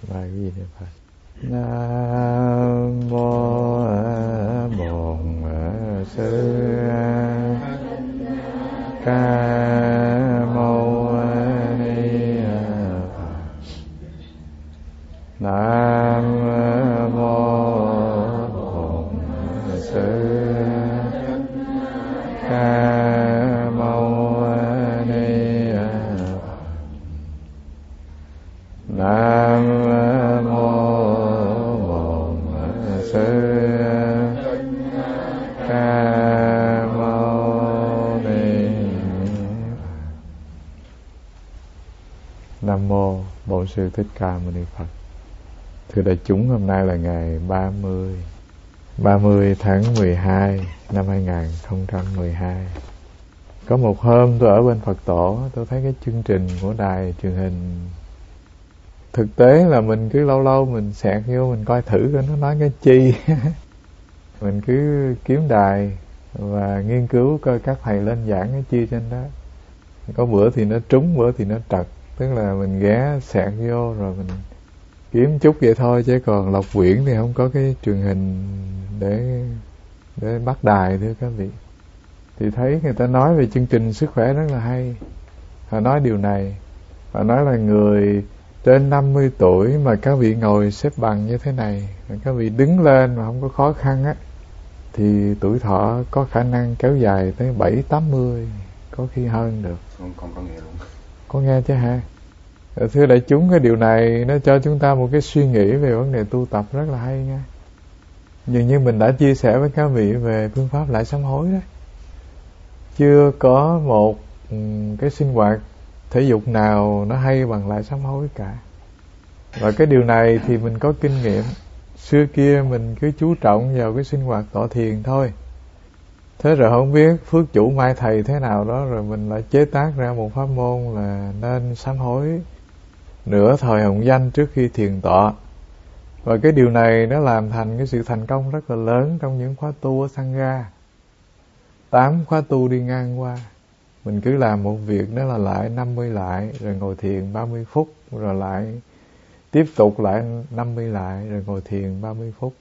Bài cái gì nữa Phật? Nam mô Bổn Sư Ca Mâu Ni Phật. Nam mô Bổn Sư Ca Mâu Ni Phật. Nam Nam Mô Bổn Sư Thích Ca Mâu Ni Phật. Thưa đại chúng, hôm nay là ngày 30 tháng 12 năm 2012. Có một hôm tôi ở bên Phật Tổ, tôi thấy cái chương trình của đài truyền hình. Thực tế là mình cứ lâu lâu mình xẹt vô mình coi thử coi nó nói cái chi. Mình cứ kiếm đài và nghiên cứu coi các thầy lên giảng cái chi trên đó. Có bữa thì nó trúng, bữa thì nó trật. Tức là mình ghé xẹt vô rồi mình kiếm chút vậy thôi, chứ còn Lộc Quyển thì không có cái truyền hình để bắt đài, thưa các vị. Thì thấy người ta nói về chương trình sức khỏe rất là hay. Họ nói điều này, họ nói là người trên 50 tuổi mà các vị ngồi xếp bằng như thế này, mà các vị đứng lên mà không có khó khăn á, thì tuổi thọ có khả năng kéo dài tới 70-80, có khi hơn được. Không có nghe luôn. Có nghe chứ hả? Thưa đại chúng, cái điều này nó cho chúng ta một cái suy nghĩ về vấn đề tu tập rất là hay nha. Dường như mình đã chia sẻ với các vị về phương pháp lại sám hối đó. Chưa có một cái sinh hoạt thể dục nào nó hay bằng lại sám hối cả. Và cái điều này thì mình có kinh nghiệm. Xưa kia mình cứ chú trọng vào cái sinh hoạt tọa thiền thôi. Thế rồi không biết phước chủ mai thầy thế nào đó, rồi mình lại chế tác ra một pháp môn là nên sám hối nửa thời hồng danh trước khi thiền tọa. Và cái điều này nó làm thành cái sự thành công rất là lớn trong những khóa tu ở Sangha. 8 khóa tu đi ngang qua, mình cứ làm một việc đó là lại 50 lại, rồi ngồi thiền 30 phút, rồi lại tiếp tục lại 50 lại, rồi ngồi thiền 30 phút.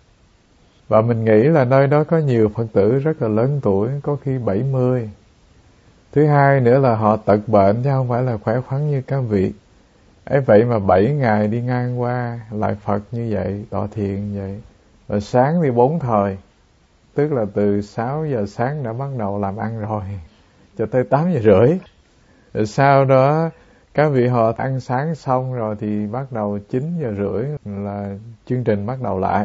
Và mình nghĩ là nơi đó có nhiều Phật tử rất là lớn tuổi, có khi 70. Thứ hai nữa là họ tật bệnh chứ không phải là khỏe khoắn như các vị. Ấy vậy mà 7 ngày đi ngang qua lại Phật như vậy, tọa thiền như vậy. Rồi sáng thì 4 thời, tức là từ 6 giờ sáng đã bắt đầu làm ăn rồi, cho tới 8 giờ rưỡi. Rồi sau đó các vị họ ăn sáng xong rồi thì bắt đầu 9 giờ rưỡi là chương trình bắt đầu lại.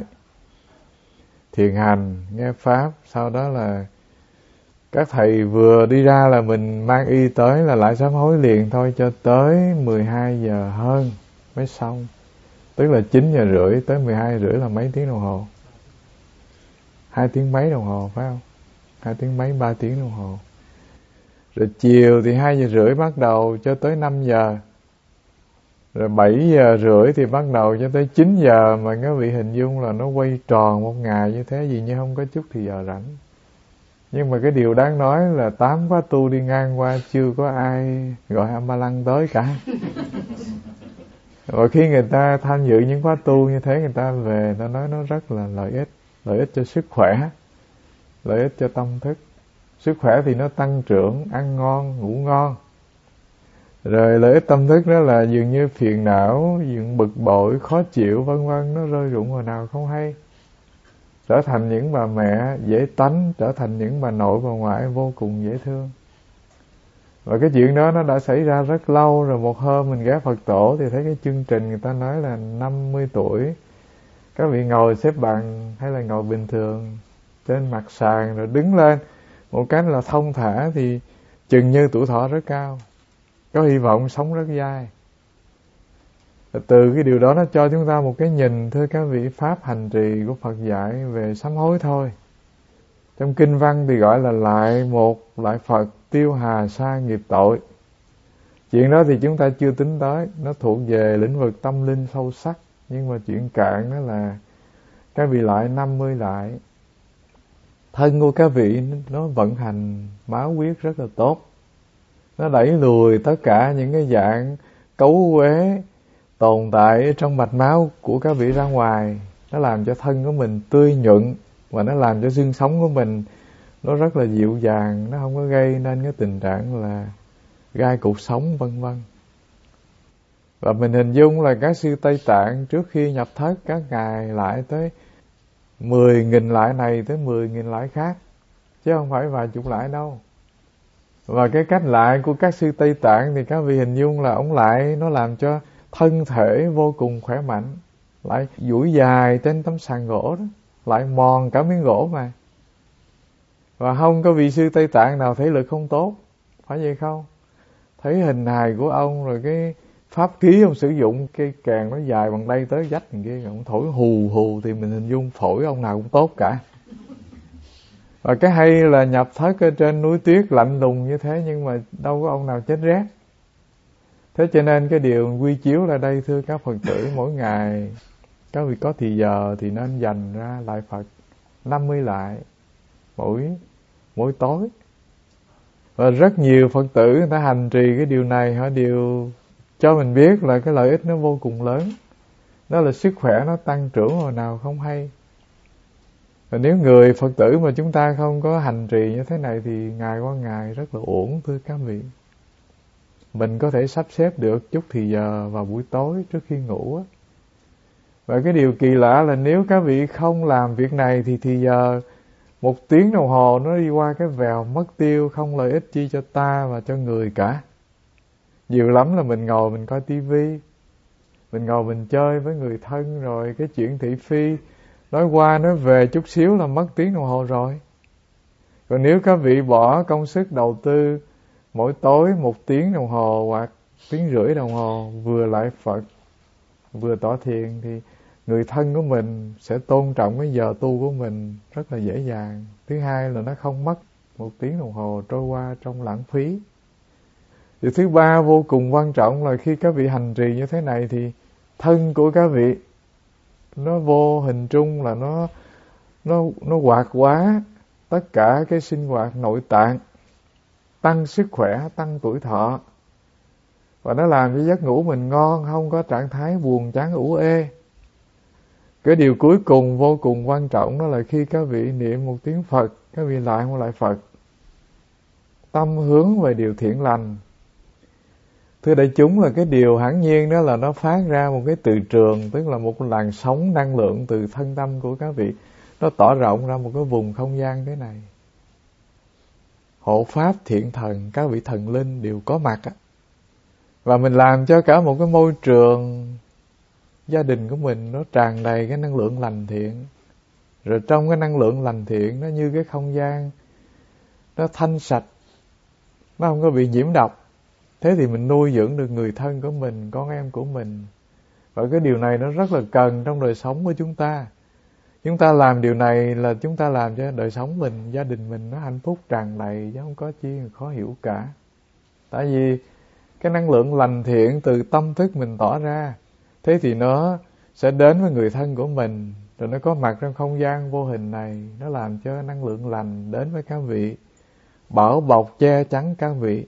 Thiền hành, nghe Pháp, sau đó là các thầy vừa đi ra là mình mang y tới là lại sám hối liền thôi, cho tới 12 giờ hơn mới xong. Tức là 9 giờ rưỡi tới 12 giờ rưỡi là mấy tiếng đồng hồ? 2 tiếng mấy đồng hồ phải không? 2 tiếng mấy, 3 tiếng đồng hồ. Rồi chiều thì 2 giờ rưỡi bắt đầu cho tới 5 giờ. Rồi 7 giờ rưỡi thì bắt đầu cho tới 9 giờ, mà các vị hình dung là nó quay tròn một ngày như thế, gì như không có chút thì giờ rảnh. Nhưng mà cái điều đáng nói là 8 khóa tu đi ngang qua chưa có ai gọi A-ma-lăng tới cả. Và khi người ta tham dự những khóa tu như thế, người ta về, người ta nói nó rất là lợi ích cho sức khỏe, lợi ích cho tâm thức. Sức khỏe thì nó tăng trưởng, ăn ngon, ngủ ngon. Rồi lợi ích tâm thức đó là dường như phiền não, dường bực bội, khó chịu vân vân, nó rơi rụng hồi nào không hay. Trở thành những bà mẹ dễ tánh, trở thành những bà nội bà ngoại vô cùng dễ thương. Và cái chuyện đó nó đã xảy ra rất lâu rồi. Một hôm mình ghé Phật Tổ thì thấy cái chương trình người ta nói là 50 tuổi các vị ngồi xếp bằng hay là ngồi bình thường trên mặt sàn, rồi đứng lên một cái là thông thả, thì chừng như tuổi thọ rất cao, có hy vọng sống rất dai. Từ cái điều đó nó cho chúng ta một cái nhìn, thưa các vị, pháp hành trì của Phật dạy về sám hối thôi. Trong kinh văn thì gọi là lại Phật tiêu hà sa nghiệp tội. Chuyện đó thì chúng ta chưa tính tới, nó thuộc về lĩnh vực tâm linh sâu sắc. Nhưng mà chuyện cạn đó là các vị lại 50 lại. Thân của các vị nó vận hành máu huyết rất là tốt. Nó đẩy lùi tất cả những cái dạng cấu uế, tồn tại trong mạch máu của các vị ra ngoài, nó làm cho thân của mình tươi nhuận, và nó làm cho xương sống của mình nó rất là dịu dàng, nó không có gây nên cái tình trạng là gai cột sống vân vân. Và mình hình dung là các sư Tây Tạng trước khi nhập thất, các ngài lại tới 10.000 lại này tới 10.000 lại khác, chứ không phải vài chục lại đâu. Và cái cách lại của các sư Tây Tạng thì các vị hình dung là ông lại nó làm cho thân thể vô cùng khỏe mạnh, lại duỗi dài trên tấm sàn gỗ đó, lại mòn cả miếng gỗ mà. Và không có vị sư Tây Tạng nào thể lực không tốt, phải vậy không? Thấy hình hài của ông, rồi cái pháp khí ông sử dụng, cây kèn nó dài bằng đây tới vách thằng kia, ông thổi hù hù thì mình hình dung phổi ông nào cũng tốt cả. Và cái hay là nhập thất ở trên núi tuyết lạnh lùng như thế, nhưng mà đâu có ông nào chết rét. Thế cho nên cái điều quy chiếu là đây, thưa các Phật tử, mỗi ngày các vị có thì giờ thì nên dành ra lại Phật 50 lại mỗi tối. Và rất nhiều Phật tử người ta hành trì cái điều này, họ đều cho mình biết là cái lợi ích nó vô cùng lớn. Đó là sức khỏe nó tăng trưởng hồi nào không hay. Và nếu người Phật tử mà chúng ta không có hành trì như thế này thì ngày qua ngày rất là uổng, thưa các vị. Mình có thể sắp xếp được chút thì giờ vào buổi tối trước khi ngủ á. Và cái điều kỳ lạ là nếu các vị không làm việc này thì giờ 1 tiếng đồng hồ nó đi qua cái vèo mất tiêu, không lợi ích chi cho ta và cho người cả. Nhiều lắm là mình ngồi mình coi tivi, mình ngồi mình chơi với người thân, rồi cái chuyện thị phi nói qua nói về chút xíu là mất tiếng đồng hồ rồi. Còn nếu các vị bỏ công sức đầu tư mỗi tối 1 tiếng đồng hồ hoặc 1,5 tiếng đồng hồ vừa lại Phật vừa tọa thiền, thì người thân của mình sẽ tôn trọng cái giờ tu của mình rất là dễ dàng. Thứ hai là nó không mất 1 tiếng đồng hồ trôi qua trong lãng phí. Điều thứ ba vô cùng quan trọng là khi các vị hành trì như thế này thì thân của các vị nó vô hình trung là nó hoạt hóa tất cả cái sinh hoạt nội tạng, tăng sức khỏe, tăng tuổi thọ, và nó làm cho giấc ngủ mình ngon, không có trạng thái buồn chán ủ ê. Cái điều cuối cùng vô cùng quan trọng đó là khi các vị niệm 1 tiếng Phật, các vị lại một lại Phật, tâm hướng về điều thiện lành. Thưa đại chúng, là cái điều hiển nhiên đó là nó phát ra một cái từ trường, tức là một làn sóng năng lượng từ thân tâm của các vị, nó tỏ rộng ra một cái vùng không gian thế này. Hộ pháp thiện thần, các vị thần linh đều có mặt á. Và mình làm cho cả một cái môi trường gia đình của mình nó tràn đầy cái năng lượng lành thiện. Rồi trong cái năng lượng lành thiện nó như cái không gian nó thanh sạch, nó không có bị nhiễm độc. Thế thì mình nuôi dưỡng được người thân của mình, con em của mình. Và cái điều này nó rất là cần trong đời sống của chúng ta. Chúng ta làm điều này là chúng ta làm cho đời sống mình, gia đình mình nó hạnh phúc tràn đầy, chứ không có chi khó hiểu cả. Tại vì cái năng lượng lành thiện từ tâm thức mình tỏ ra, thế thì nó sẽ đến với người thân của mình, rồi nó có mặt trong không gian vô hình này, nó làm cho năng lượng lành đến với các vị, bảo bọc che chắn các vị,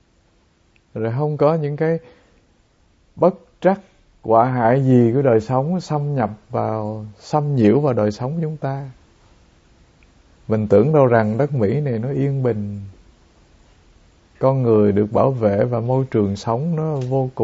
rồi không có những cái bất trắc họa hại gì của đời sống xâm nhiễu vào đời sống chúng ta. Mình tưởng đâu rằng đất Mỹ này nó yên bình, con người được bảo vệ và môi trường sống nó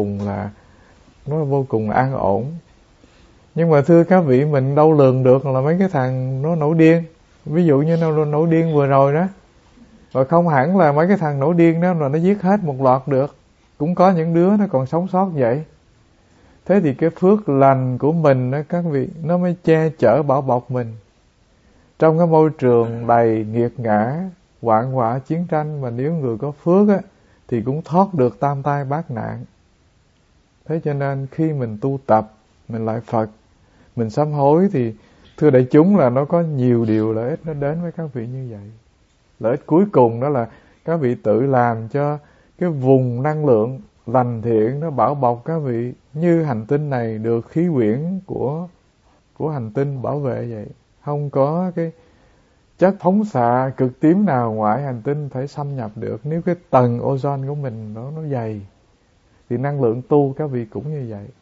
vô cùng an ổn. Nhưng mà thưa các vị, mình đâu lường được là mấy cái thằng nó nổi điên. Ví dụ như nó nổi điên vừa rồi đó, và không hẳn là mấy cái thằng nổi điên đó là nó giết hết một loạt được, cũng có những đứa nó còn sống sót vậy. Thế thì cái phước lành của mình đó các vị, nó mới che chở bảo bọc mình trong cái môi trường đầy nghiệt ngã, hoạn họa, chiến tranh. Mà nếu người có phước á thì cũng thoát được tam tai bát nạn. Thế cho nên khi mình tu tập, mình lại Phật, mình sám hối thì thưa đại chúng là nó có nhiều điều lợi ích nó đến với các vị như vậy. Lợi ích cuối cùng đó là các vị tự làm cho cái vùng năng lượng lành thiện nó bảo bọc các vị, như hành tinh này được khí quyển của hành tinh bảo vệ vậy. Không có cái chất phóng xạ cực tím nào ngoài hành tinh thể xâm nhập được. Nếu cái tầng ozone của mình nó dày thì năng lượng tu các vị cũng như vậy.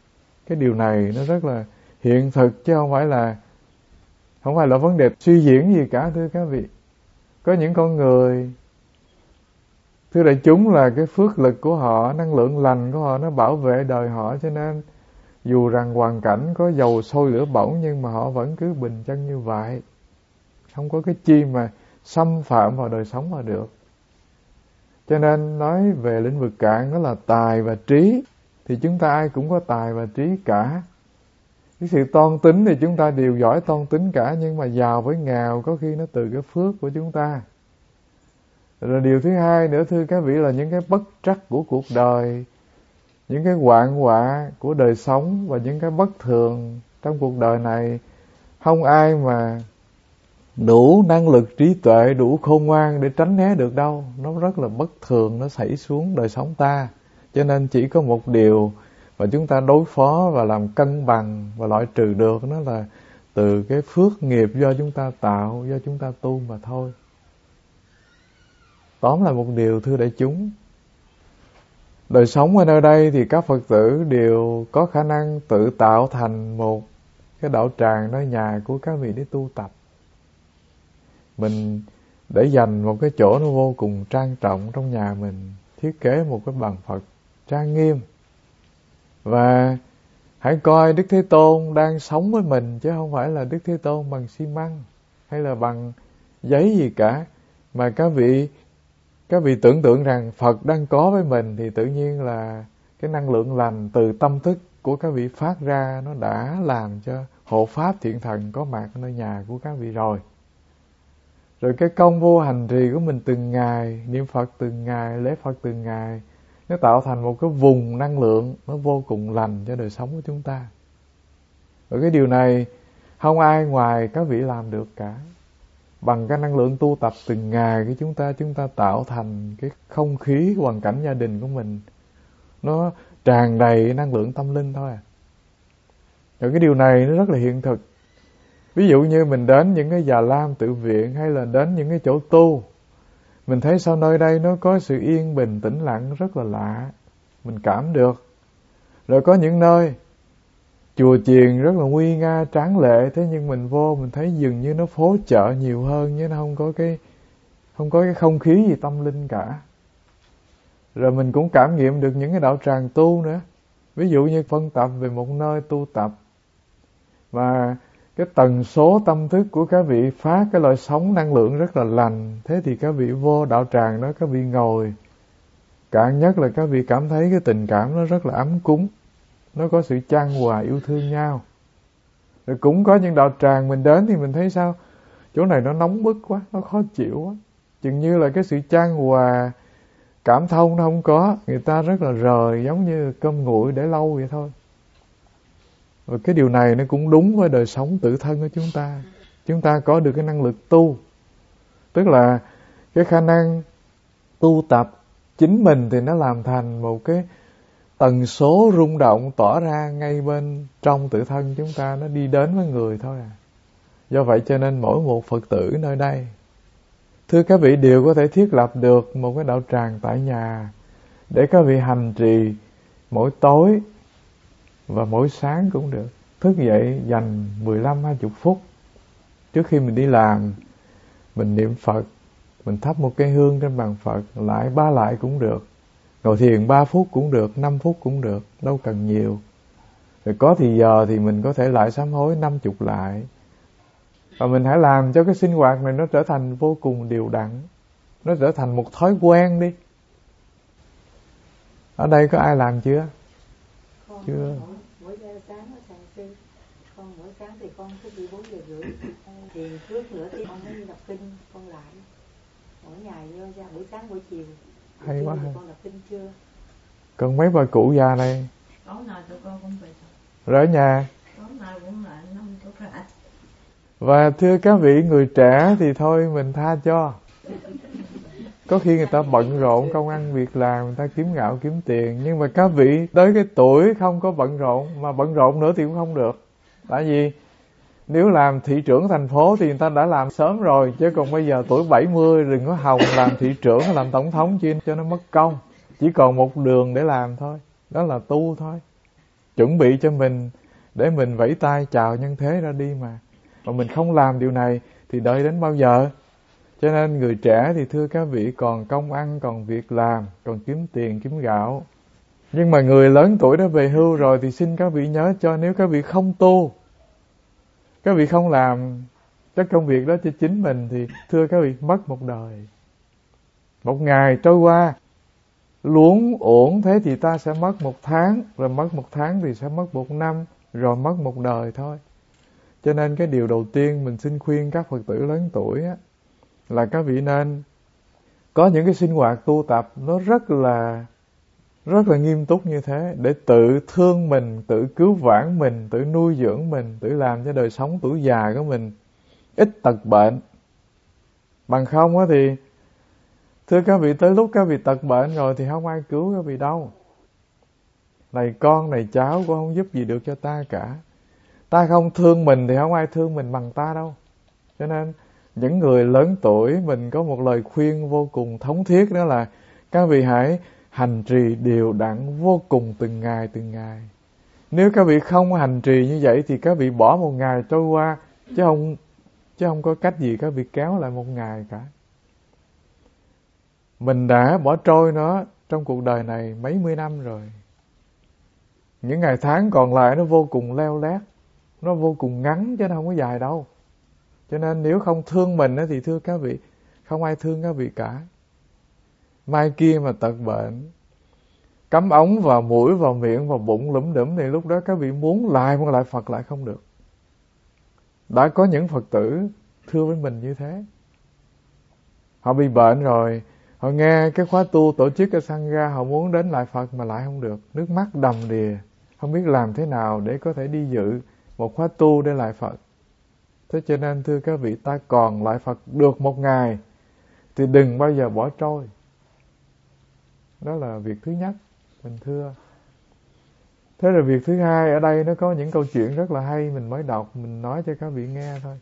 Cái điều này nó rất là hiện thực, chứ không phải là vấn đề suy diễn gì cả, thưa các vị. Có những con người, thưa đại chúng, là cái phước lực của họ, năng lượng lành của họ nó bảo vệ đời họ, cho nên dù rằng hoàn cảnh có dầu sôi lửa bỏng nhưng mà họ vẫn cứ bình chân như vậy. Không có cái chi mà xâm phạm vào đời sống mà được. Cho nên nói về lĩnh vực cạn đó là tài và trí, thì chúng ta ai cũng có tài và trí cả. Cái sự toan tính thì chúng ta đều giỏi toan tính cả, nhưng mà giàu với nghèo có khi nó từ cái phước của chúng ta. Rồi điều thứ hai nữa, thưa các vị, là những cái bất trắc của cuộc đời, những cái hoạn họa của đời sống và những cái bất thường trong cuộc đời này, không ai mà đủ năng lực trí tuệ, đủ khôn ngoan để tránh né được đâu. Nó rất là bất thường, nó xảy xuống đời sống ta. Cho nên chỉ có một điều mà chúng ta đối phó và làm cân bằng và loại trừ được, nó là từ cái phước nghiệp do chúng ta tạo, do chúng ta tu mà thôi. Tóm lại một điều, thưa đại chúng, đời sống ở nơi đây thì các Phật tử đều có khả năng tự tạo thành một cái đạo tràng nơi nhà của các vị để tu tập. Mình để dành một cái chỗ nó vô cùng trang trọng trong nhà mình, thiết kế một cái bàn Phật trang nghiêm. Và hãy coi Đức Thế Tôn đang sống với mình, chứ không phải là Đức Thế Tôn bằng xi măng hay là bằng giấy gì cả. Mà các vị tưởng tượng rằng Phật đang có với mình, thì tự nhiên là cái năng lượng lành từ tâm thức của các vị phát ra, nó đã làm cho hộ pháp thiện thần có mặt nơi nhà của các vị rồi. Rồi cái công vô hành trì của mình từng ngày, niệm Phật từng ngày, lễ Phật từng ngày, nó tạo thành một cái vùng năng lượng nó vô cùng lành cho đời sống của chúng ta. Và cái điều này không ai ngoài các vị làm được cả. Bằng cái năng lượng tu tập từng ngày của chúng ta tạo thành cái không khí hoàn cảnh gia đình của mình nó tràn đầy năng lượng tâm linh thôi à. Rồi cái điều này nó rất là hiện thực. Ví dụ như mình đến những cái già lam tự viện hay là đến những cái chỗ tu, mình thấy sau nơi đây nó có sự yên bình tĩnh lặng rất là lạ, mình cảm được. Rồi có những nơi chùa chiền rất là nguy nga tráng lệ, thế nhưng mình vô mình thấy dường như nó phố chợ nhiều hơn, chứ nó không có cái không khí gì tâm linh cả. Rồi mình cũng cảm nghiệm được những cái đạo tràng tu nữa. Ví dụ như phân tập về một nơi tu tập, và cái tần số tâm thức của các vị phát cái loại sóng năng lượng rất là lành. Thế thì các vị vô đạo tràng đó, các vị ngồi, cạn nhất là các vị cảm thấy cái tình cảm nó rất là ấm cúng, nó có sự chan hòa yêu thương nhau. Rồi cũng có những đạo tràng mình đến thì mình thấy sao, chỗ này nó nóng bức quá, nó khó chịu quá, chừng như là cái sự chan hòa cảm thông nó không có, người ta rất là rời, giống như cơm nguội để lâu vậy thôi. Và cái điều này nó cũng đúng với đời sống tự thân của chúng ta. Chúng ta có được cái năng lực tu, tức là cái khả năng tu tập chính mình thì nó làm thành một cái tần số rung động tỏa ra ngay bên trong tự thân chúng ta, nó đi đến với người thôi à. Do vậy cho nên mỗi một Phật tử nơi đây, thưa các vị, đều có thể thiết lập được một cái đạo tràng tại nhà để các vị hành trì mỗi tối và mỗi sáng cũng được. Thức dậy dành 15-20 phút trước khi mình đi làm, mình niệm Phật, mình thắp một cái hương trên bàn Phật, lại 3 lại cũng được. Ngồi thiền 3 phút cũng được, 5 phút cũng được, đâu cần nhiều. Rồi có thì giờ thì mình có thể lại sám hối 50 lại. Và mình hãy làm cho cái sinh hoạt này nó trở thành vô cùng đều đặn, nó trở thành một thói quen đi. Ở đây có ai làm chưa? Con chưa? Mỗi sáng ở Sài Sư, con mỗi sáng thì con thức đi 4 giờ rưỡi, thì trước nữa thì con mới đọc kinh, con lại mỗi ngày ra buổi sáng buổi chiều. Hay quá ha. Con đọc kinh chưa? Còn mấy bà cụ già này Tối nào tụi con cũng về rồi ở nhà. tối nào cũng là 5 phút rưỡi. Và thưa các vị người trẻ thì thôi mình tha cho. Có khi người ta bận rộn công ăn việc làm, người ta kiếm gạo kiếm tiền. Nhưng mà các vị tới cái tuổi không có bận rộn, mà bận rộn nữa thì cũng không được. Tại vì nếu làm thị trưởng thành phố thì người ta đã làm sớm rồi, chứ còn bây giờ tuổi 70 đừng có hòng làm thị trưởng hay làm tổng thống chi cho nó mất công. Chỉ còn một đường để làm thôi, đó là tu thôi. chuẩn bị cho mình để mình vẫy tay chào nhân thế ra đi mà mình không làm điều này thì đợi đến bao giờ? Cho nên người trẻ thì thưa các vị còn công ăn, còn việc làm, còn kiếm tiền, kiếm gạo. Nhưng mà người lớn tuổi đã về hưu rồi thì xin các vị nhớ cho, nếu các vị không tu, các vị không làm các công việc đó cho chính mình thì thưa các vị mất một đời. Một ngày trôi qua luống uổng thế thì ta sẽ mất 1 tháng, rồi mất 1 tháng thì sẽ mất 1 năm, rồi mất một đời thôi. Cho nên cái điều đầu tiên mình xin khuyên các Phật tử lớn tuổi á, là các vị nên có những cái sinh hoạt tu tập nó rất là nghiêm túc như thế, để tự thương mình, tự cứu vãn mình, tự nuôi dưỡng mình, tự làm cho đời sống tuổi già của mình ít tật bệnh. Bằng không á thì thưa các vị, tới lúc các vị tật bệnh rồi thì không ai cứu các vị đâu. Này con, này cháu cũng không giúp gì được cho ta cả. Ta không thương mình thì không ai thương mình bằng ta đâu. Cho nên những người lớn tuổi, mình có một lời khuyên vô cùng thống thiết, đó là các vị hãy hành trì đều đặn vô cùng từng ngày từng ngày. Nếu các vị không hành trì như vậy thì các vị bỏ một ngày trôi qua, chứ không có cách gì các vị kéo lại một ngày cả. Mình đã bỏ trôi nó trong cuộc đời này mấy mươi năm rồi. Những ngày tháng còn lại nó vô cùng leo lét, nó vô cùng ngắn chứ nó không có dài đâu. Cho nên nếu không thương mình thì thưa các vị, không ai thương các vị cả. Mai kia mà tật bệnh, cắm ống vào mũi, vào miệng, vào bụng lủm đủm thì lúc đó các vị muốn lại Phật lại không được. Đã có những Phật tử thưa với mình như thế. Họ bị bệnh rồi, họ nghe cái khóa tu tổ chức ở Sangha, họ muốn đến lại Phật mà lại không được. Nước mắt đầm đìa, không biết làm thế nào để có thể đi dự một khóa tu để lại Phật. Thế cho nên thưa các vị, ta còn lại Phật được một ngày thì đừng bao giờ bỏ trôi. Đó là việc thứ nhất mình thưa. Thế rồi việc thứ hai, ở đây nó có những câu chuyện rất là hay, mình mới đọc, mình nói cho các vị nghe thôi.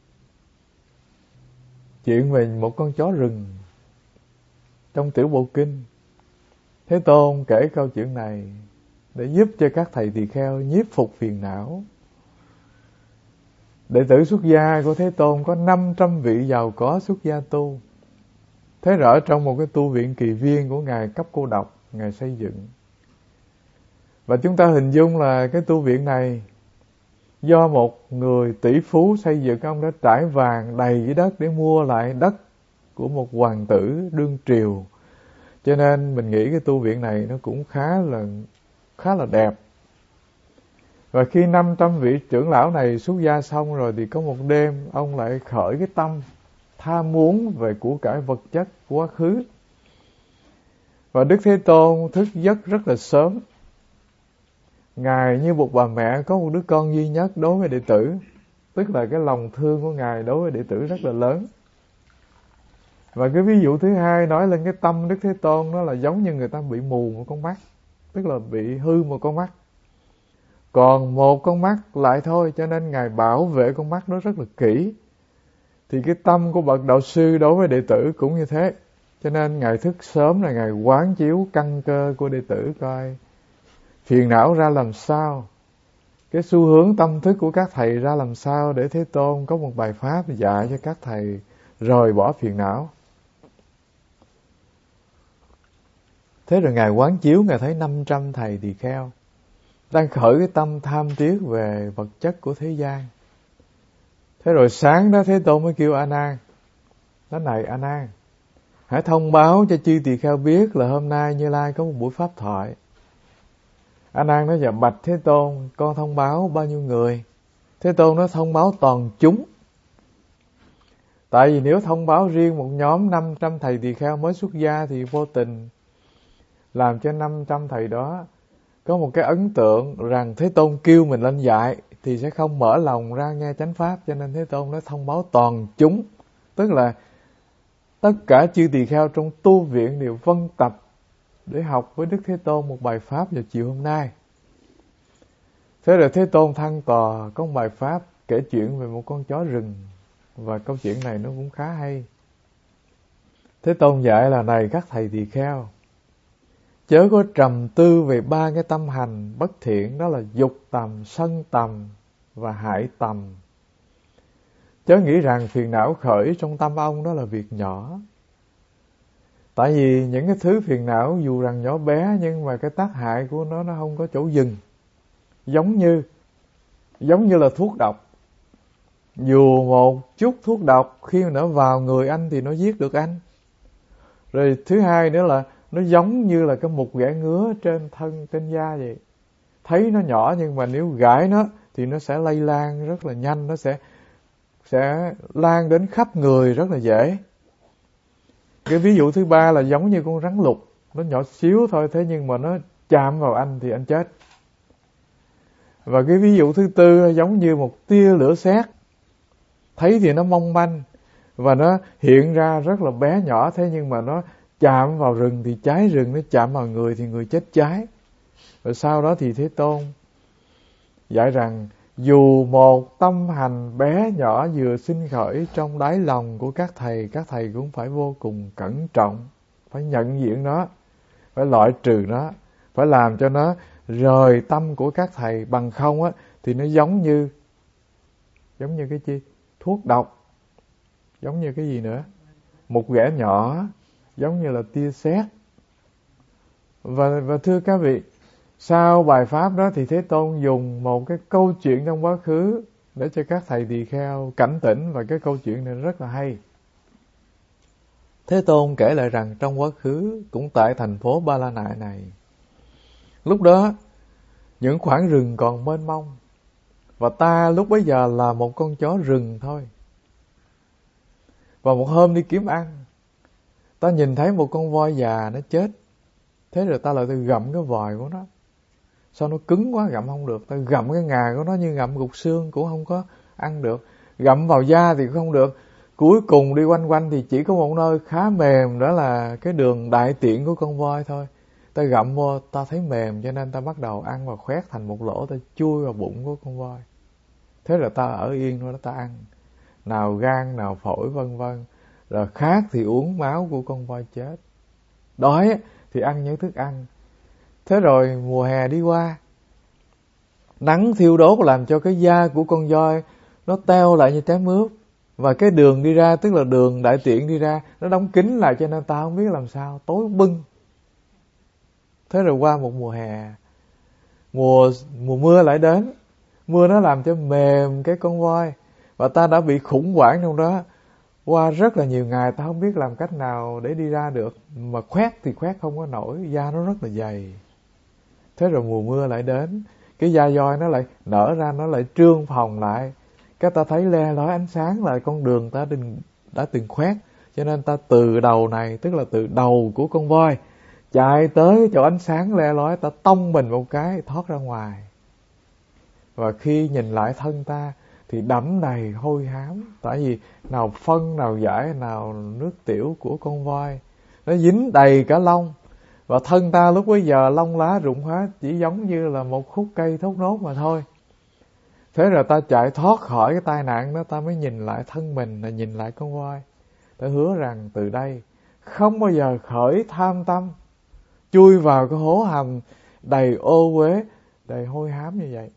Chuyện về một con chó rừng trong Tiểu Bộ Kinh. Thế Tôn kể câu chuyện này để giúp cho các thầy tỳ kheo nhiếp phục phiền não. Đệ tử xuất gia của Thế Tôn có 500 vị giàu có xuất gia tu. Thế rồi ở trong một cái tu viện Kỳ Viên của Ngài Cấp Cô Độc, Ngài xây dựng. Và chúng ta hình dung là cái tu viện này do một người tỷ phú xây dựng, ông đã trải vàng đầy dưới đất để mua lại đất của một hoàng tử đương triều. Cho nên mình nghĩ cái tu viện này nó cũng khá là đẹp. Và khi 500 vị trưởng lão này xuất gia xong rồi thì có một đêm ông lại khởi cái tâm tham muốn về của cải vật chất quá khứ. Và Đức Thế Tôn thức giấc rất là sớm. Ngài như một bà mẹ có một đứa con duy nhất đối với đệ tử, tức là cái lòng thương của Ngài đối với đệ tử rất là lớn. Và cái ví dụ thứ hai nói lên cái tâm Đức Thế Tôn, đó là giống như người ta bị mù một con mắt, tức là bị hư một con mắt, còn một con mắt lại thôi, cho nên Ngài bảo vệ con mắt đó rất là kỹ. Thì cái tâm của bậc đạo sư đối với đệ tử cũng như thế. Cho nên Ngài thức sớm là Ngài quán chiếu căn cơ của đệ tử, coi phiền não ra làm sao, cái xu hướng tâm thức của các thầy ra làm sao, để Thế Tôn có một bài pháp dạy cho các thầy rời bỏ phiền não. Thế rồi Ngài quán chiếu, Ngài thấy 500 thầy tỳ kheo đang khởi cái tâm tham tiếc về vật chất của thế gian. Thế rồi sáng đó Thế Tôn mới kêu A Nan, nói này A Nan, hãy thông báo cho chư tỳ kheo biết là hôm nay Như Lai có một buổi pháp thoại. A Nan nói: dạ bạch Thế Tôn, con thông báo bao nhiêu người? Thế Tôn nói: thông báo toàn chúng. Tại vì nếu thông báo riêng một nhóm 500 thầy tỳ kheo mới xuất gia thì vô tình làm cho 500 thầy đó có một cái ấn tượng rằng Thế Tôn kêu mình lên dạy thì sẽ không mở lòng ra nghe chánh pháp. Cho nên Thế Tôn nói thông báo toàn chúng, tức là tất cả chư tỳ kheo trong tu viện đều vân tập để học với Đức Thế Tôn một bài pháp vào chiều hôm nay. Thế rồi Thế Tôn thăng tòa có một bài pháp kể chuyện về một con chó rừng. Và câu chuyện này nó cũng khá hay. Thế Tôn dạy là: này các thầy tỳ kheo, chớ có trầm tư về ba cái tâm hành bất thiện, đó là dục tầm, sân tầm và hại tầm. Chớ nghĩ rằng phiền não khởi trong tâm ông đó là việc nhỏ. Tại vì những cái thứ phiền não dù rằng nhỏ bé, nhưng mà cái tác hại của nó không có chỗ dừng. Giống như là thuốc độc. Dù một chút thuốc độc khi mà nó vào người anh thì nó giết được anh. Rồi thứ hai nữa là nó giống như là cái mụt ghẻ ngứa trên thân, trên da vậy. Thấy nó nhỏ nhưng mà nếu gãi nó thì nó sẽ lây lan rất là nhanh, nó sẽ lan đến khắp người rất là dễ. Cái ví dụ thứ ba là giống như con rắn lục, nó nhỏ xíu thôi, thế nhưng mà nó chạm vào anh thì anh chết. Và cái ví dụ thứ tư giống như một tia lửa sét, thấy thì nó mong manh và nó hiện ra rất là bé nhỏ, thế nhưng mà nó chạm vào rừng thì cháy rừng, nó chạm vào người thì người chết cháy. Rồi sau đó thì Thế Tôn dạy rằng dù một tâm hành bé nhỏ vừa sinh khởi trong đáy lòng của các thầy cũng phải vô cùng cẩn trọng, phải nhận diện nó, phải loại trừ nó, phải làm cho nó rời tâm của các thầy. Bằng không á thì nó giống như cái chi? Thuốc độc. Giống như cái gì nữa? Một ghẻ nhỏ, giống như là tia sét. Và thưa các vị, sau bài pháp đó thì Thế Tôn dùng một cái câu chuyện trong quá khứ để cho các thầy tỳ kheo cảnh tỉnh, và cái câu chuyện này rất là hay. Thế Tôn kể lại rằng trong quá khứ, cũng tại thành phố Ba La Nại này, lúc đó những khoảng rừng còn mênh mông, và ta lúc bấy giờ là một con chó rừng thôi. Và một hôm đi kiếm ăn, ta nhìn thấy một con voi già nó chết. Thế rồi ta lại gặm cái vòi của nó. Sao nó cứng quá gặm không được. Ta gặm cái ngà của nó như gặm gục xương cũng không có ăn được. Gặm vào da thì không được. Cuối cùng đi quanh quanh thì chỉ có một nơi khá mềm, đó là cái đường đại tiện của con voi thôi. Ta gặm vô, ta thấy mềm, cho nên ta bắt đầu ăn và khoét thành một lỗ, ta chui vào bụng của con voi. Thế rồi ta ở yên thôi đó, ta ăn. Nào gan, nào phổi vân vân. Rồi khát thì uống máu của con voi chết. Đói thì ăn những thức ăn. Thế rồi mùa hè đi qua, nắng thiêu đốt làm cho cái da của con voi nó teo lại như trái mướp. Và cái đường đi ra, tức là đường đại tiện đi ra, nó đóng kín lại, cho nên ta không biết làm sao, tối bưng. Thế rồi qua một mùa hè, mùa mưa lại đến. Mưa nó làm cho mềm cái con voi, và ta đã bị khủng hoảng trong đó. Qua rất là nhiều ngày ta không biết làm cách nào để đi ra được. Mà khoét thì khoét không có nổi, da nó rất là dày. Thế rồi mùa mưa lại đến, cái da voi nó lại nở ra, nó lại trương phồng lại. Cái ta thấy le lói ánh sáng là con đường ta đã từng khoét. Cho nên ta từ đầu này, tức là từ đầu của con voi, chạy tới chỗ ánh sáng le lói, ta tông mình một cái, thoát ra ngoài. Và khi nhìn lại thân ta thì đẫm đầy hôi hám. Tại vì nào phân, nào dãi, nào nước tiểu của con voi, nó dính đầy cả lông. Và thân ta lúc bấy giờ lông lá rụng hết, chỉ giống như là một khúc cây thốt nốt mà thôi. Thế rồi ta chạy thoát khỏi cái tai nạn đó, ta mới nhìn lại thân mình, là nhìn lại con voi. Ta hứa rằng từ đây không bao giờ khởi tham tâm, chui vào cái hố hầm đầy ô uế, đầy hôi hám như vậy.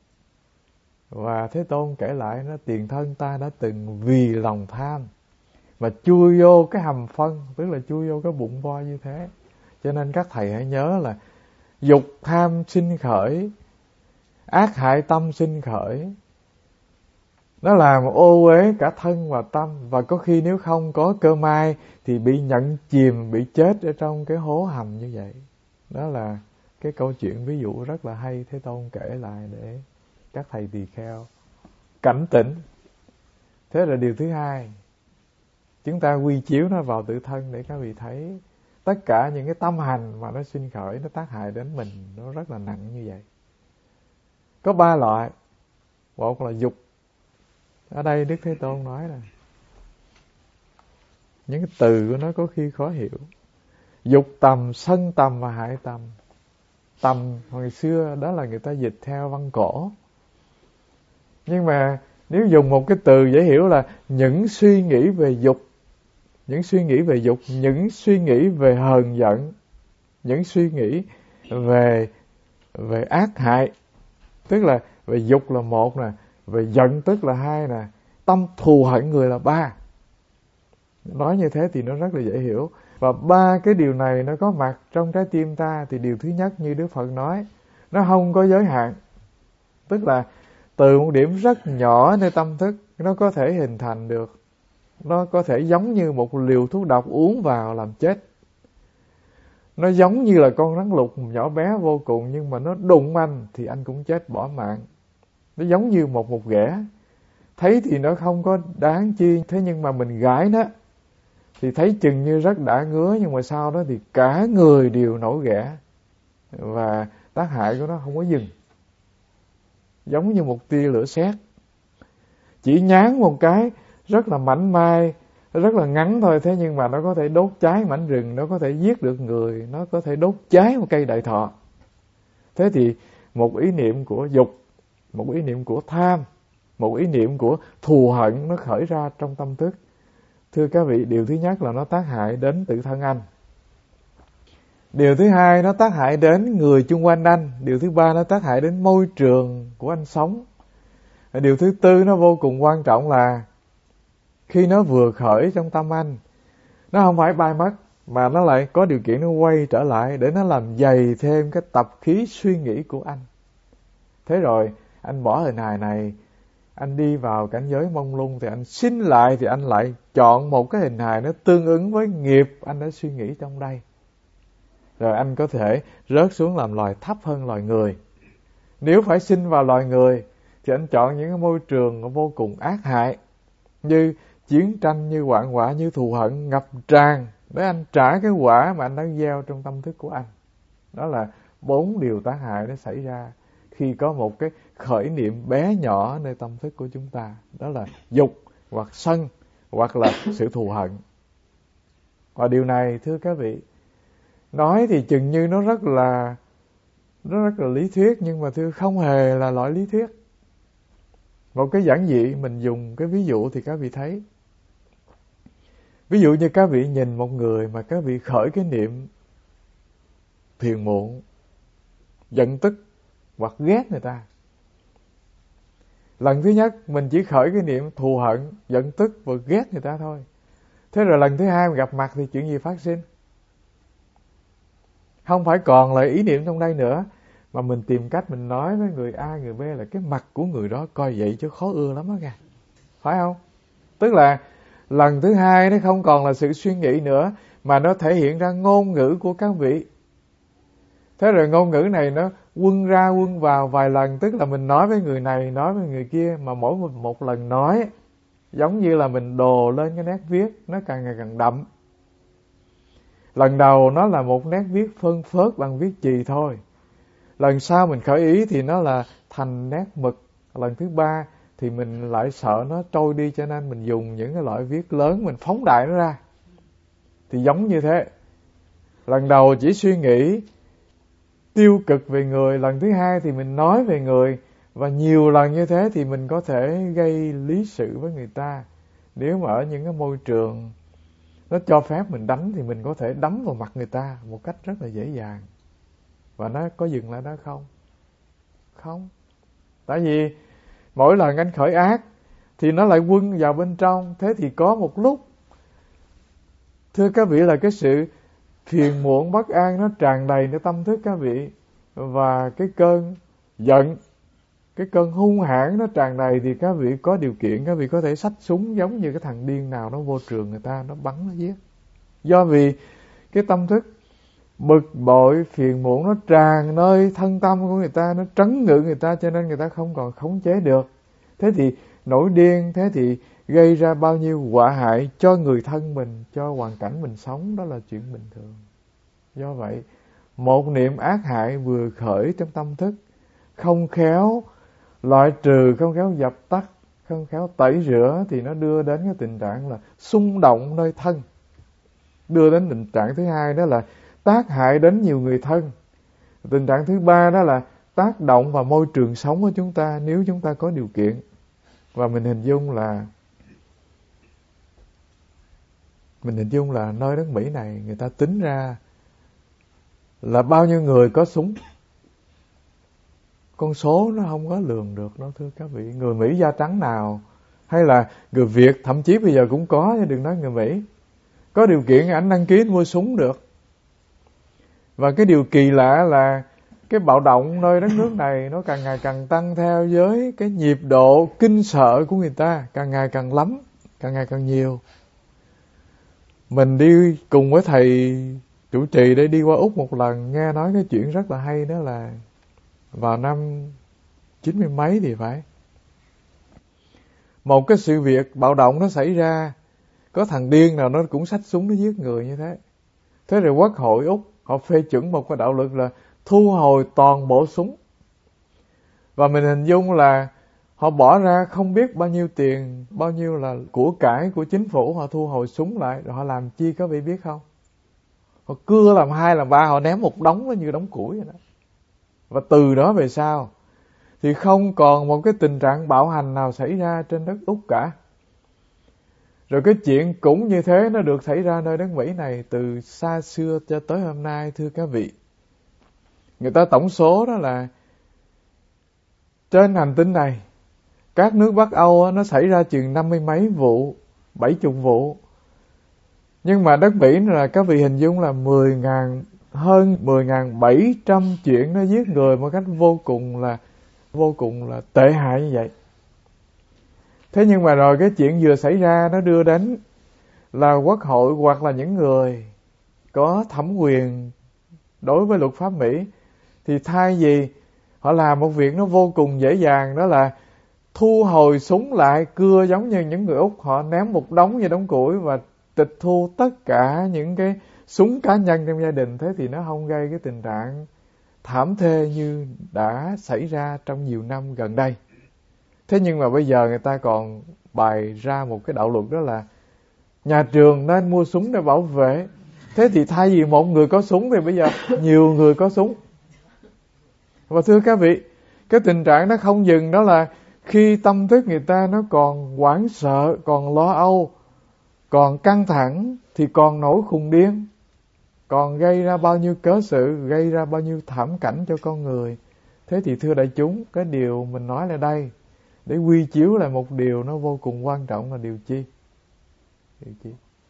Và Thế Tôn kể lại, nó tiền thân ta đã từng vì lòng tham mà chui vô cái hầm phân, tức là chui vô cái bụng voi như thế. Cho nên các thầy hãy nhớ là dục tham sinh khởi, ác hại tâm sinh khởi, nó làm ô uế cả thân và tâm. Và có khi nếu không có cơ may thì bị nhận chìm, bị chết ở trong cái hố hầm như vậy. Đó là cái câu chuyện ví dụ rất là hay Thế Tôn kể lại để các thầy tỳ kheo cảnh tỉnh. Thế là điều thứ hai, chúng ta quy chiếu nó vào tự thân để các vị thấy tất cả những cái tâm hành mà nó sinh khởi, nó tác hại đến mình, nó rất là nặng như vậy. Có 3 loại. Một là dục. Ở đây Đức Thế Tôn nói là những cái từ của nó có khi khó hiểu. Dục tầm, sân tầm và hại tầm. Tầm hồi xưa đó là người ta dịch theo văn cổ. Nhưng mà nếu dùng một cái từ dễ hiểu là những suy nghĩ về dục, những suy nghĩ về dục, những suy nghĩ về hờn giận, những suy nghĩ về ác hại, tức là về dục là một nè, về giận tức là hai nè, tâm thù hận người là ba. Nói như thế thì nó rất là dễ hiểu. Và ba cái điều này nó có mặt trong trái tim ta thì điều thứ nhất như Đức Phật nói, nó không có giới hạn. Tức là từ một điểm rất nhỏ nơi tâm thức, nó có thể hình thành được. Nó có thể giống như một liều thuốc độc uống vào làm chết. Nó giống như là con rắn lục nhỏ bé vô cùng, nhưng mà nó đụng anh thì anh cũng chết bỏ mạng. Nó giống như một ghẻ. Thấy thì nó không có đáng chi, thế nhưng mà mình gãi nó thì thấy chừng như rất đã ngứa, nhưng mà sau đó thì cả người đều nổi ghẻ. Và tác hại của nó không có dừng. Giống như một tia lửa sét. Chỉ nhán một cái rất là mảnh mai, rất là ngắn thôi, thế nhưng mà nó có thể đốt cháy mảnh rừng, nó có thể giết được người, nó có thể đốt cháy một cây đại thọ. Thế thì một ý niệm của dục, một ý niệm của tham, một ý niệm của thù hận nó khởi ra trong tâm thức. Thưa các vị, điều thứ nhất là nó tác hại đến tự thân anh. Điều thứ hai, nó tác hại đến người chung quanh anh. Điều thứ ba, nó tác hại đến môi trường của anh sống. Điều thứ tư, nó vô cùng quan trọng là khi nó vừa khởi trong tâm anh, nó không phải bay mất, mà nó lại có điều kiện nó quay trở lại để nó làm dày thêm cái tập khí suy nghĩ của anh. Thế rồi, anh bỏ hình hài này, anh đi vào cảnh giới mông lung thì anh xin lại, thì anh lại chọn một cái hình hài nó tương ứng với nghiệp anh đã suy nghĩ trong đây. Rồi anh có thể rớt xuống làm loài thấp hơn loài người. Nếu phải sinh vào loài người thì anh chọn những cái môi trường vô cùng ác hại, như chiến tranh, như hoạn họa, như thù hận ngập tràn, để anh trả cái quả mà anh đã gieo trong tâm thức của anh. Đó là 4 điều tác hại nó xảy ra khi có một cái khởi niệm bé nhỏ nơi tâm thức của chúng ta. Đó là dục, hoặc sân, hoặc là sự thù hận. Và điều này thưa các vị, nói thì chừng như nó rất là lý thuyết, nhưng mà thưa không hề là loại lý thuyết. Một cái giản dị mình dùng cái ví dụ thì các vị thấy. Ví dụ như các vị nhìn một người mà các vị khởi cái niệm phiền muộn, giận tức hoặc ghét người ta. Lần thứ nhất mình chỉ khởi cái niệm thù hận, giận tức và ghét người ta thôi. Thế rồi lần thứ hai gặp mặt thì chuyện gì phát sinh? Không phải còn lại ý niệm trong đây nữa, mà mình tìm cách mình nói với người A, người B là cái mặt của người đó coi vậy chứ khó ưa lắm đó kìa. Phải không? Tức là lần thứ hai nó không còn là sự suy nghĩ nữa, mà nó thể hiện ra ngôn ngữ của các vị. Thế rồi ngôn ngữ này nó quân ra quân vào vài lần, tức là mình nói với người này, nói với người kia, mà mỗi một lần nói giống như là mình đồ lên cái nét viết, nó càng ngày càng đậm. Lần đầu nó là một nét viết phân phớt bằng viết chì thôi. Lần sau mình khởi ý thì nó là thành nét mực. Lần thứ ba thì mình lại sợ nó trôi đi, cho nên mình dùng những cái loại viết lớn, mình phóng đại nó ra. Thì giống như thế. Lần đầu chỉ suy nghĩ tiêu cực về người, lần thứ hai thì mình nói về người, và nhiều lần như thế thì mình có thể gây lý sự với người ta. Nếu mà ở những cái môi trường nó cho phép mình đánh thì mình có thể đấm vào mặt người ta một cách rất là dễ dàng. Và nó có dừng lại đó không? Không. Tại vì mỗi lần anh khởi ác thì nó lại quân vào bên trong. Thế thì có một lúc, thưa các vị, là cái sự phiền muộn bất an nó tràn đầy nơi tâm thức các vị. Và cái cơn giận, cái cơn hung hãn nó tràn đầy, thì các vị có điều kiện, các vị có thể xách súng giống như cái thằng điên nào nó vô trường người ta, nó bắn nó giết. Do vì cái tâm thức bực bội, phiền muộn nó tràn nơi thân tâm của người ta, nó trấn ngự người ta, cho nên người ta không còn khống chế được. Thế thì nổi điên, thế thì gây ra bao nhiêu họa hại cho người thân mình, cho hoàn cảnh mình sống, đó là chuyện bình thường. Do vậy, một niệm ác hại vừa khởi trong tâm thức, không khéo loại trừ, không khéo dập tắt, không khéo tẩy rửa, thì nó đưa đến cái tình trạng là xung động nơi thân. Đưa đến tình trạng thứ hai, đó là tác hại đến nhiều người thân. Tình trạng thứ ba, đó là tác động vào môi trường sống của chúng ta, nếu chúng ta có điều kiện. Và mình hình dung là nơi đất Mỹ này, người ta tính ra là bao nhiêu người có súng. Con số nó không có lường được đâu thưa các vị. Người Mỹ da trắng nào, hay là người Việt, thậm chí bây giờ cũng có, chứ đừng nói người Mỹ, có điều kiện ảnh đăng ký mua súng được. Và cái điều kỳ lạ là cái bạo động nơi đất nước này nó càng ngày càng tăng theo với cái nhịp độ kinh sợ của người ta, càng ngày càng lắm, càng ngày càng nhiều. Mình đi cùng với thầy chủ trì để đi qua Úc một lần, nghe nói cái chuyện rất là hay, đó là vào năm 90 mấy thì phải, một cái sự việc bạo động nó xảy ra, có thằng điên nào nó cũng xách súng nó giết người như thế. Thế rồi Quốc hội Úc họ phê chuẩn một cái đạo luật là thu hồi toàn bộ súng. Và mình hình dung là họ bỏ ra không biết bao nhiêu tiền, bao nhiêu là của cải của chính phủ, họ thu hồi súng lại. Rồi họ làm chi các vị biết không? Họ cưa làm 2 làm 3, họ ném một đống nó như đống củi vậy đó. Và từ đó về sau thì không còn một cái tình trạng bạo hành nào xảy ra trên đất Úc cả. Rồi cái chuyện cũng như thế nó được xảy ra nơi đất Mỹ này từ xa xưa cho tới hôm nay thưa các vị. Người ta tổng số đó là trên hành tinh này, các nước Bắc Âu nó xảy ra chừng 50 mấy vụ, 70 vụ. Nhưng mà đất Mỹ là các vị hình dung là hơn 10.700 chuyện nó giết người một cách vô cùng là tệ hại như vậy. Thế nhưng mà rồi cái chuyện vừa xảy ra nó đưa đến là Quốc hội hoặc là những người có thẩm quyền đối với luật pháp Mỹ, thì thay vì họ làm một việc nó vô cùng dễ dàng, đó là thu hồi súng lại, cưa giống như những người Úc, họ ném một đống như đống củi và tịch thu tất cả những cái súng cá nhân trong gia đình. Thế thì nó không gây cái tình trạng thảm thê như đã xảy ra trong nhiều năm gần đây. Thế nhưng mà bây giờ người ta còn bày ra một cái đạo luật, đó là nhà trường nên mua súng để bảo vệ. Thế thì thay vì một người có súng thì bây giờ nhiều người có súng. Và thưa các vị, cái tình trạng nó không dừng, đó là khi tâm thức người ta nó còn hoảng sợ, còn lo âu, còn căng thẳng, thì còn nổi khùng điên, còn gây ra bao nhiêu cớ sự, gây ra bao nhiêu thảm cảnh cho con người. Thế thì thưa đại chúng, cái điều mình nói là đây để quy chiếu lại một điều nó vô cùng quan trọng là điều chi? Điều chi?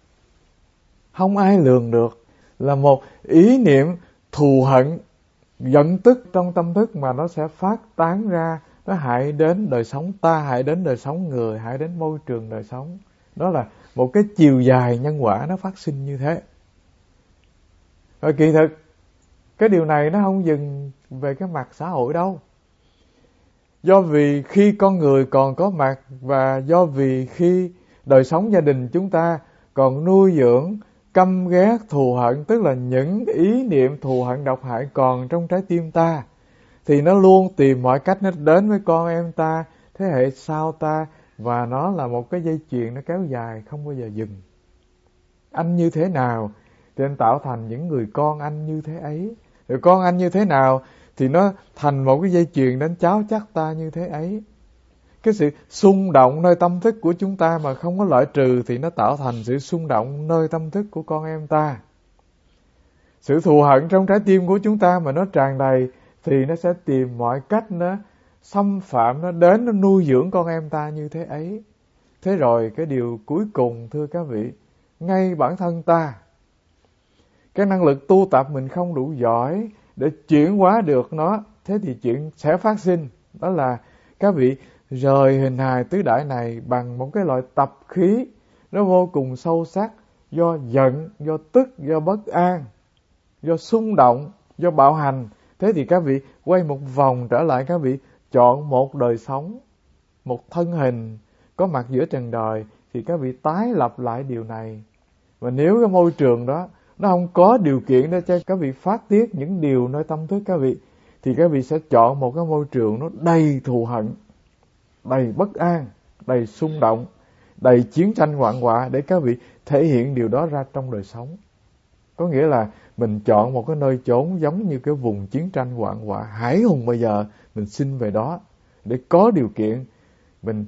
Không ai lường được là một ý niệm thù hận, giận tức trong tâm thức mà nó sẽ phát tán ra, nó hại đến đời sống ta, hại đến đời sống người, hại đến môi trường đời sống. Đó là một cái chiều dài nhân quả nó phát sinh như thế. Và kỳ thực cái điều này nó không dừng về cái mặt xã hội đâu. Do vì khi con người còn có mặt, và do vì khi đời sống gia đình chúng ta còn nuôi dưỡng căm ghét thù hận, tức là những ý niệm thù hận độc hại còn trong trái tim ta, thì nó luôn tìm mọi cách nó đến với con em ta, thế hệ sau ta, và nó là một cái dây chuyền nó kéo dài không bao giờ dừng. Anh như thế nào thì anh tạo thành những người con anh như thế ấy, rồi con anh như thế nào thì nó thành một cái dây chuyền đến cháu chắc ta như thế ấy. Cái sự xung động nơi tâm thức của chúng ta mà không có loại trừ thì nó tạo thành sự xung động nơi tâm thức của con em ta. Sự thù hận trong trái tim của chúng ta mà nó tràn đầy thì nó sẽ tìm mọi cách nó xâm phạm, nó đến, nó nuôi dưỡng con em ta như thế ấy. Thế rồi cái điều cuối cùng thưa các vị, ngay bản thân ta, cái năng lực tu tập mình không đủ giỏi để chuyển hóa được nó, thế thì chuyện sẽ phát sinh. Đó là các vị rời hình hài tứ đại này bằng một cái loại tập khí nó vô cùng sâu sắc, do giận, do tức, do bất an, do xung động, do bạo hành. Thế thì các vị quay một vòng trở lại, các vị chọn một đời sống, một thân hình có mặt giữa trần đời, thì các vị tái lập lại điều này. Và nếu cái môi trường đó nó không có điều kiện để cho các vị phát tiết những điều nơi tâm thức các vị, thì các vị sẽ chọn một cái môi trường nó đầy thù hận, đầy bất an, đầy xung động, đầy chiến tranh hoạn họa, để các vị thể hiện điều đó ra trong đời sống. Có nghĩa là mình chọn một cái nơi chốn giống như cái vùng chiến tranh hoạn họa hãi hùng bây giờ, mình xin về đó để có điều kiện mình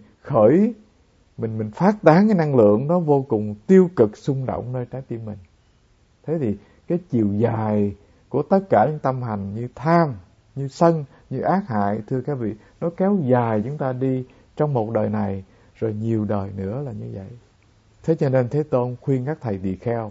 mình phát tán cái năng lượng nó vô cùng tiêu cực xung động nơi trái tim mình. Thế thì cái chiều dài của tất cả những tâm hành như tham, như sân, như ác hại, thưa các vị, nó kéo dài chúng ta đi trong một đời này, rồi nhiều đời nữa là như vậy. Thế cho nên Thế Tôn khuyên các thầy tỳ kheo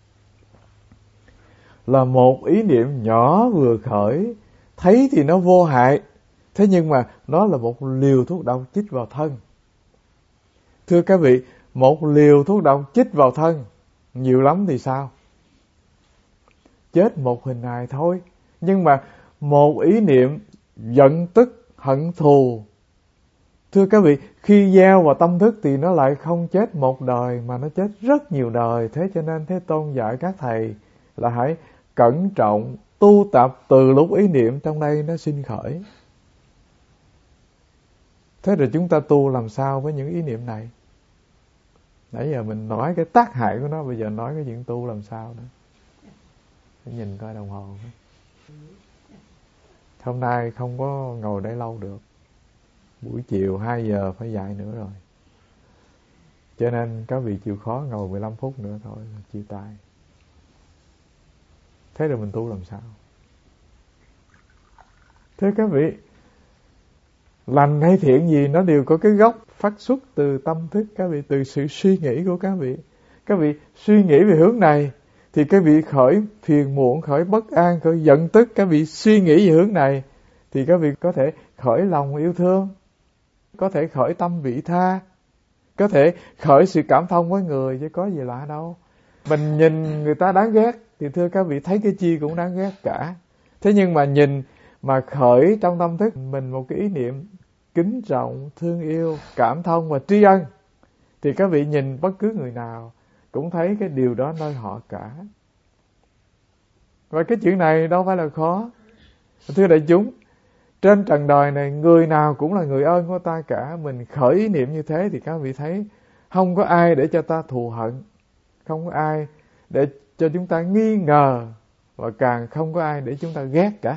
là một ý niệm nhỏ vừa khởi, thấy thì nó vô hại, thế nhưng mà nó là một liều thuốc độc chích vào thân. Thưa các vị, một liều thuốc độc chích vào thân, nhiều lắm thì sao? Chết một hình hài thôi. Nhưng mà một ý niệm giận tức, hận thù, thưa các vị, khi gieo vào tâm thức thì nó lại không chết một đời mà nó chết rất nhiều đời. Thế cho nên Thế Tôn dạy các thầy là hãy cẩn trọng tu tập từ lúc ý niệm trong đây nó sinh khởi. Thế rồi chúng ta tu làm sao với những ý niệm này? Nãy giờ mình nói cái tác hại của nó, bây giờ nói cái chuyện tu làm sao nữa. Để nhìn coi đồng hồ. Hôm nay không có ngồi đây lâu được. Buổi chiều 2 giờ phải dạy nữa rồi. Cho nên các vị chịu khó ngồi 15 phút nữa thôi là chia tay. Thế rồi mình tu làm sao? Thưa các vị, lành hay thiện gì nó đều có cái gốc phát xuất từ tâm thức các vị, từ sự suy nghĩ của các vị. Các vị suy nghĩ về hướng này thì các vị khởi phiền muộn, khởi bất an, khởi giận tức. Các vị suy nghĩ về hướng này thì các vị có thể khởi lòng yêu thương, có thể khởi tâm vị tha, có thể khởi sự cảm thông với người, chứ có gì lạ đâu. Mình nhìn người ta đáng ghét thì thưa các vị thấy cái chi cũng đáng ghét cả. Thế nhưng mà nhìn mà khởi trong tâm thức mình một cái ý niệm kính trọng, thương yêu, cảm thông và tri ân thì các vị nhìn bất cứ người nào cũng thấy cái điều đó nơi họ cả. Và cái chuyện này đâu phải là khó. Thưa đại chúng, trên trần đời này người nào cũng là người ơn của ta cả. Mình khởi ý niệm như thế thì các vị thấy không có ai để cho ta thù hận, không có ai để cho chúng ta nghi ngờ, và càng không có ai để chúng ta ghét cả.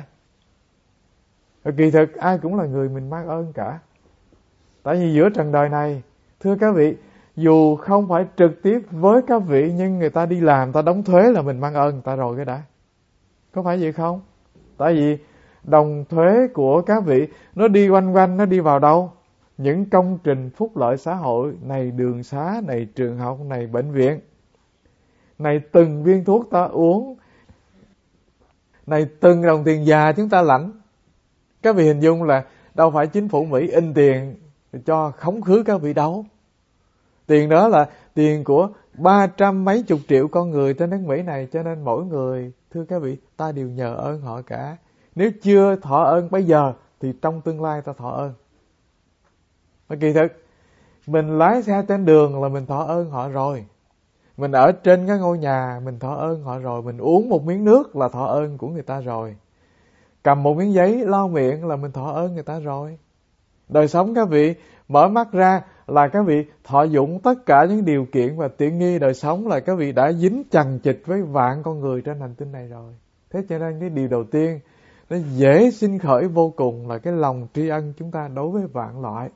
Và kỳ thực ai cũng là người mình mang ơn cả. Tại vì giữa trần đời này, thưa các vị, dù không phải trực tiếp với các vị, nhưng người ta đi làm, ta đóng thuế là mình mang ơn người ta rồi cái đã. Có phải vậy không? Tại vì đồng thuế của các vị nó đi quanh quanh, nó đi vào đâu? Những công trình phúc lợi xã hội, này đường xá, này trường học, này bệnh viện, này từng viên thuốc ta uống, này từng đồng tiền già chúng ta lãnh. Các vị hình dung là đâu phải chính phủ Mỹ in tiền cho khống khứ các vị đâu. Tiền đó là tiền của 300 mấy chục triệu con người trên đất Mỹ này. Cho nên mỗi người, thưa các vị, ta đều nhờ ơn họ cả. Nếu chưa thọ ơn bây giờ thì trong tương lai ta thọ ơn. Mà kỳ thực mình lái xe trên đường là mình thọ ơn họ rồi. Mình ở trên cái ngôi nhà mình thọ ơn họ rồi. Mình uống một miếng nước là thọ ơn của người ta rồi. Cầm một miếng giấy lau miệng là mình thọ ơn người ta rồi. Đời sống các vị mở mắt ra là các vị thọ dụng tất cả những điều kiện và tiện nghi đời sống, là các vị đã dính chằng chịt với vạn con người trên hành tinh này rồi. Thế cho nên cái điều đầu tiên nó dễ sinh khởi vô cùng là cái lòng tri ân chúng ta đối với vạn loại.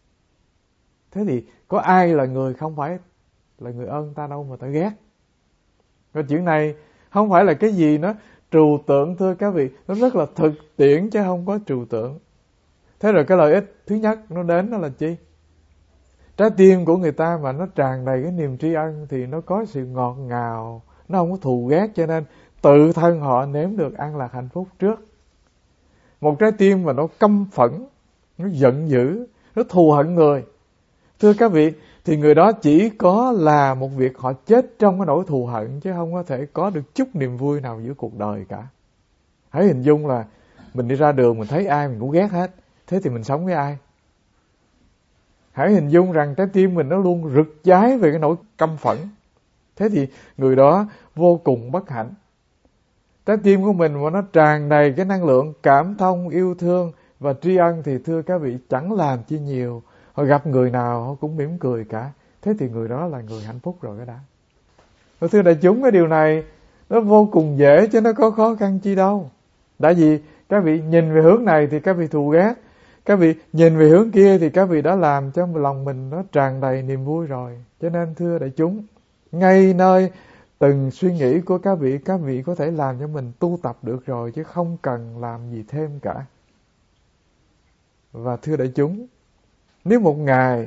Thế thì có ai là người không phải là người ơn ta đâu mà ta ghét. Và chuyện này không phải là cái gì nó trừu tượng, thưa các vị, nó rất là thực tiễn chứ không có trừu tượng. Thế rồi cái lợi ích thứ nhất nó đến đó là chi? Trái tim của người ta mà nó tràn đầy cái niềm tri ân thì nó có sự ngọt ngào, nó không có thù ghét, cho nên tự thân họ nếm được an lạc hạnh phúc trước. Một trái tim mà nó căm phẫn, nó giận dữ, nó thù hận người, thưa các vị, thì người đó chỉ có là một việc họ chết trong cái nỗi thù hận, chứ không có thể có được chút niềm vui nào giữa cuộc đời cả. Hãy hình dung là mình đi ra đường mình thấy ai mình cũng ghét hết. Thế thì mình sống với ai? Hãy hình dung rằng trái tim mình nó luôn rực cháy về cái nỗi căm phẫn. Thế thì người đó vô cùng bất hạnh. Trái tim của mình mà nó tràn đầy cái năng lượng cảm thông, yêu thương và tri ân thì thưa các vị chẳng làm chi nhiều. Họ gặp người nào họ cũng mỉm cười cả. Thế thì người đó là người hạnh phúc rồi cái đã. Và thưa đại chúng, cái điều này nó vô cùng dễ chứ nó có khó khăn chi đâu. Tại vì các vị nhìn về hướng này thì các vị thù ghét, các vị nhìn về hướng kia thì các vị đã làm cho lòng mình nó tràn đầy niềm vui rồi. Cho nên thưa đại chúng, ngay nơi từng suy nghĩ của các vị có thể làm cho mình tu tập được rồi, chứ không cần làm gì thêm cả. Và thưa đại chúng, nếu một ngày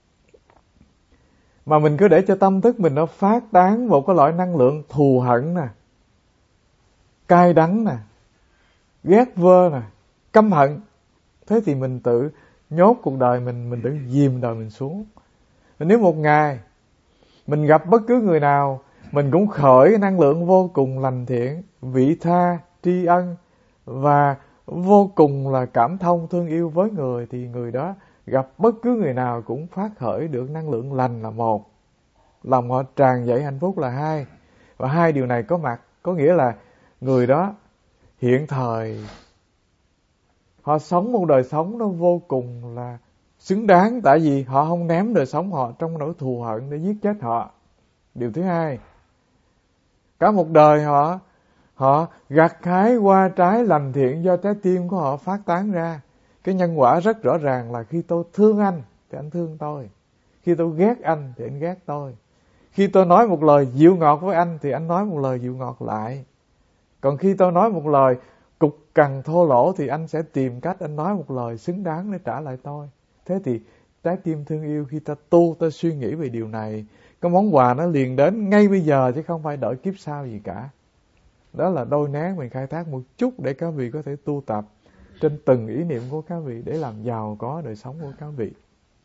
mà mình cứ để cho tâm thức mình nó phát tán một cái loại năng lượng thù hận nè, cay đắng nè, ghét vơ nè, căm hận, thế thì mình tự nhốt cuộc đời mình tự dìm đời mình xuống. Nếu một ngày mình gặp bất cứ người nào, mình cũng khởi năng lượng vô cùng lành thiện, vị tha, tri ân và vô cùng là cảm thông thương yêu với người, thì người đó gặp bất cứ người nào cũng phát khởi được năng lượng lành là một, lòng họ tràn dậy hạnh phúc là hai. Và hai điều này có mặt, có nghĩa là người đó hiện thời họ sống một đời sống nó vô cùng là xứng đáng, tại vì họ không ném đời sống họ trong nỗi thù hận để giết chết họ. Điều thứ hai, cả một đời họ gặt hái hoa trái lành thiện do trái tim của họ phát tán ra. Cái nhân quả rất rõ ràng là khi tôi thương anh thì anh thương tôi, khi tôi ghét anh thì anh ghét tôi, khi tôi nói một lời dịu ngọt với anh thì anh nói một lời dịu ngọt lại. Còn khi tôi nói một lời cục cằn thô lỗ thì anh sẽ tìm cách anh nói một lời xứng đáng để trả lại tôi. Thế thì trái tim thương yêu, khi ta tu, ta suy nghĩ về điều này, cái món quà nó liền đến ngay bây giờ, chứ không phải đợi kiếp sau gì cả. Đó là đôi nén mình khai thác một chút để các vị có thể tu tập trên từng ý niệm của các vị, để làm giàu có đời sống của các vị.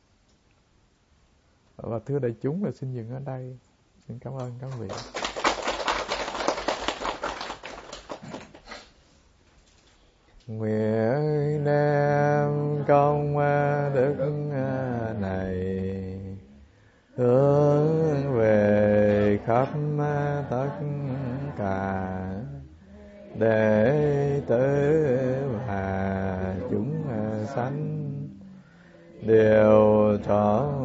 Và thưa đại chúng, là xin dừng ở đây. Xin cảm ơn các vị. Nguyện đem công đức này hướng về khắp tất cả đệ tử và chúng sanh đều trọn